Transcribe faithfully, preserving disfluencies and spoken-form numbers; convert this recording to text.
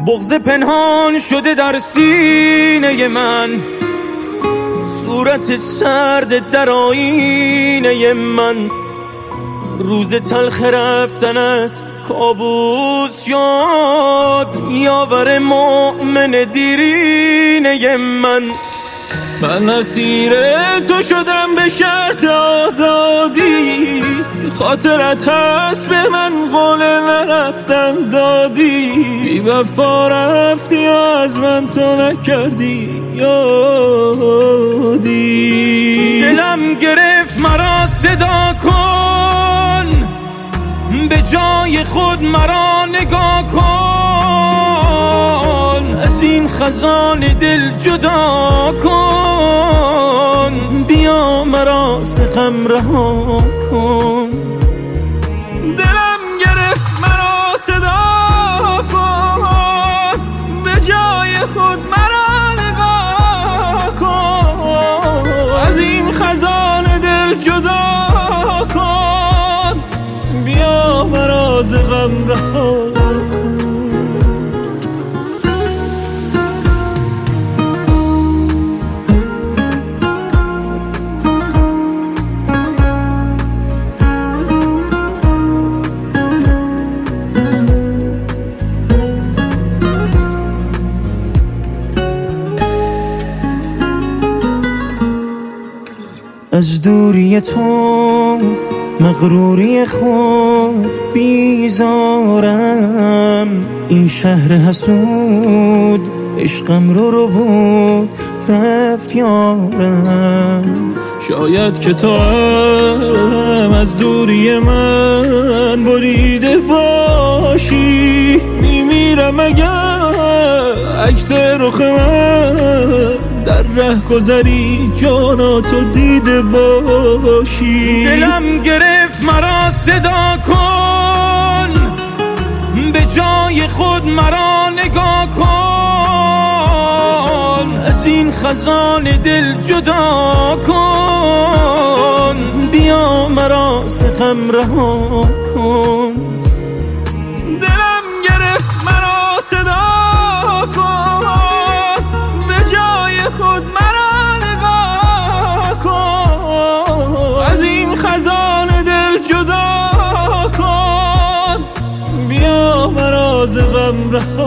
بغض پنهان شده در سینه من، صورت سرد در آینه من. روز تلخ رفتنت کابوس شد، یاور مؤمن دیرینه من. من اسیر تو شدم به شرط آزادی، خاطرت هست به من قول نرفتن دادی. بی وفا رفتی و از من تو نکردی یادی. دلم گرفت مرا صدا کن، به جای خود مرا نگاه کن. از این خزان دل جدا کن، بیا مرا ز غم رها کن. دلم گرفت مرا صدا کن، به جای خود مرا نگاه کن. از این خزان دل جدا کن، بیا مرا ز غم رها کن. از دوری تو مغروری خود بیزارم، این شهر حسود عشقم رو رو بود رفت یارم. شاید که تو هم از دوری من بریده باشی، میمیرم اگر عکس رخ من در ره گذری جاناتو دیده باشی. دلم گرفت مرا صدا کن، به جای خود مرا نگاه کن. از این خزان دل جدا کن، بیا مرا ز غم رها کن. دلم گرفت مرا صدا کن، به جای خود مرا نگاه کن. از این خزان دل جدا کن، بیا مرا ز غم رها